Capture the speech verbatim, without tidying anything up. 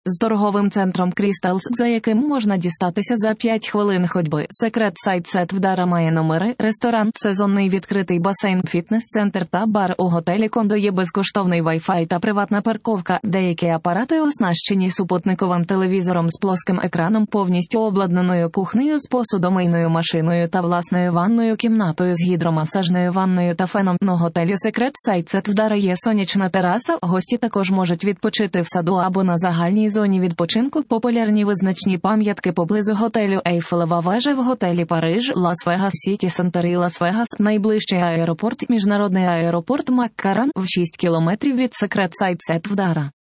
З торговим центром Крісталс, за яким можна дістатися за п'ять хвилин ходьби. Секрет Сайт Сет Вдара має номери, ресторан, сезонний відкритий басейн, фітнес-центр та бар. У готелі Кондо є безкоштовний Wi-Fi та приватна парковка. Деякі апарати оснащені супутниковим телевізором з плоским екраном, повністю обладнаною кухнею з посудомийною машиною та власною ванною кімнатою з гідромасажною ванною та феном. На готелі Секрет Сайт Сет Вдара є сонячна тераса. Гості також можуть відпочити в саду або на загальній зоні відпочинку. Популярні визначні пам'ятки поблизу готелю: Ейфелева вежа в готелі Париж, Лас-Вегас Сіті Центр і Лас-Вегас. Найближчий аеропорт – міжнародний аеропорт Маккарран в шість кілометрів від Секрет Сайт Сет Вдара.